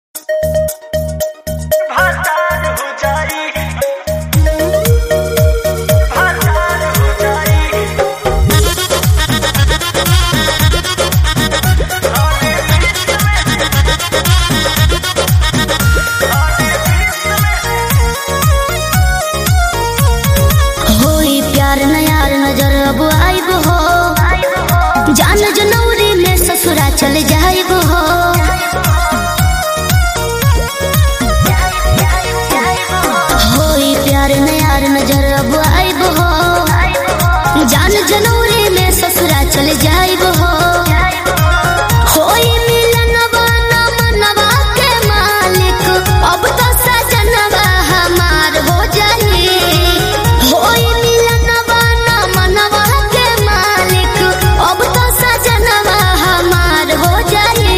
चल जाइब हो होई प्यार नयार नजर अब आइब हो जान जनवरी में ससुरा चल जाइब हो होई मिलनवा ना मनवा के मालिक अब तो सजनवा हमार हो जाई होई मिलनवा ना मनवा के मालिक अब तो सजनवा हमार हो जाई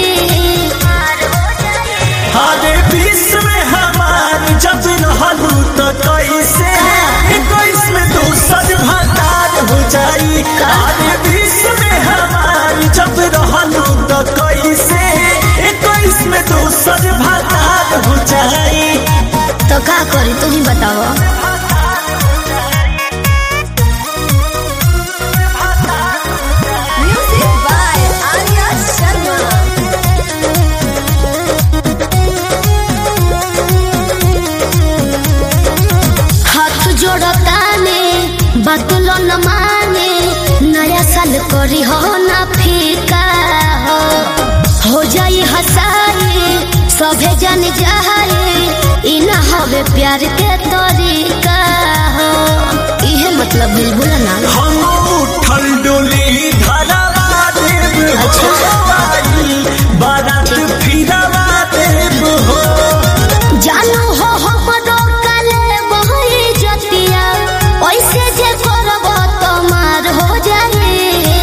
हरे विश्व में हमार जब रहलू तो कैसे 21 में दूसर भतार हो जाई हरे विश्व में हमार जब रहलू तो कैसे 21 में दूसर भतार हो जाई तो का करी तू ही बताओ। बदलो न माने नया साल करी हो ना फीका हो जाई हसाई सभे जन जाई इना हवे प्यार के तरीका हो इहे मतलब बिल्कुल ना हम उठल डोली धरावा देव बारात फिरावा देव हो जानू हो हमरो काले बहई जतिया ऐसे जे करब तमार हो जाई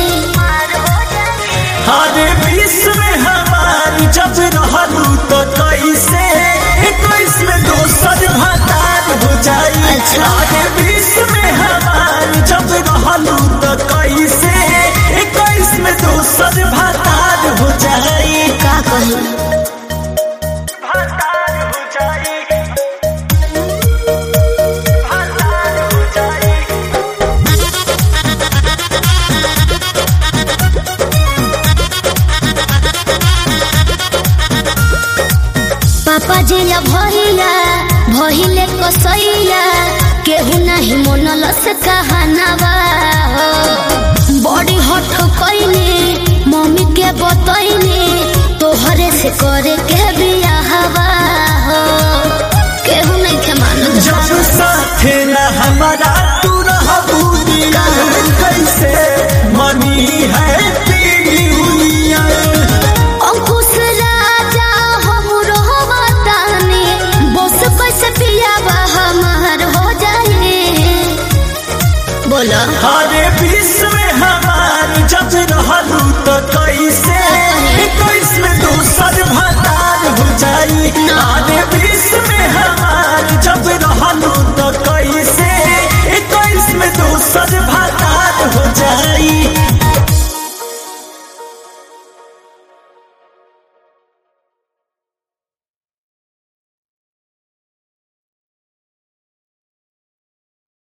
हरे विश्व में हमार जब रहलू तो कैसे 21 में दूसर भतार हो जाई हरे विश्व में हमार जब रहलू तो कैसे 21 में दूसर भतार हो जाई का कही पापा जी भैया भहिले कसैया केहू नहीं मनलस कहानवा बड़ी हट कैनी मम्मी के बतैनी तोहरे से करे के